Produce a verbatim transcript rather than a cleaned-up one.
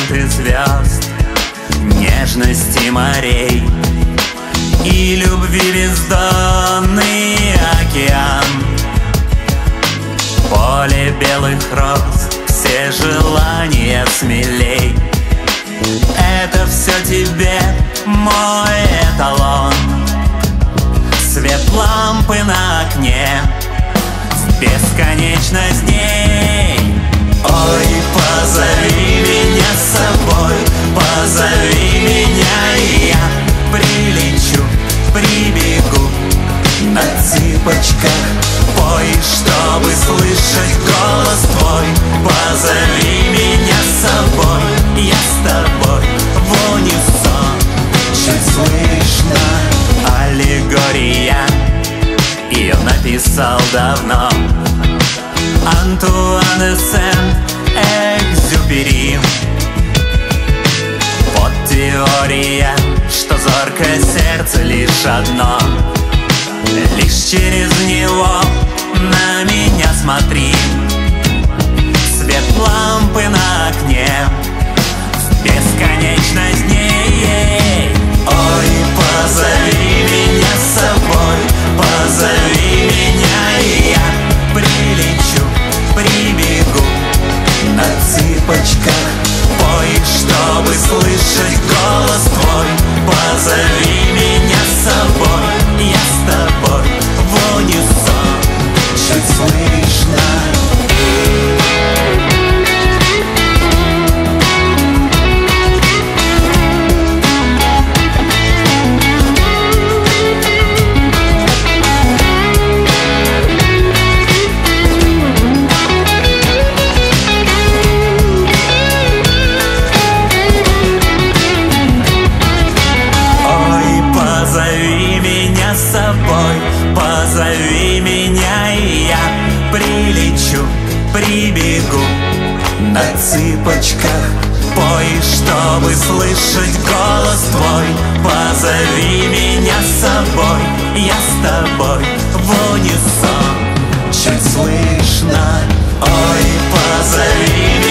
минуты звезд, нежности морей и любви бездонный океан. Поле белых роз, все желания смелей. Это все тебе, мой эталон. Свет лампы на окне, в бесконечность дней. Ой, позови меня с собой, позови меня, и я прилечу, прибегу на цыпочках. Пой, чтобы слышать голос твой. Позови меня с собой, я с тобой в унисон. Чуть слышно аллегория, ее написал давно Антуан де Сент-Экзюпери. Вот теория, что зоркое сердце лишь одно. Лишь через него на меня смотри. Свет лампы на окне, в бесконечность дней. Ой, позови меня с собой, позови меня, и я прилечу, прибегу на цыпочках. Пой, чтобы слышать голос твой. Позови меня с собой, я с тобой в унисон. Чуть слышно. Позови меня, и я прилечу, прибегу на цыпочках. Пой, чтобы слышать голос твой. Позови меня с собой, я с тобой в унисон. Чуть слышно. Ой, позови меня.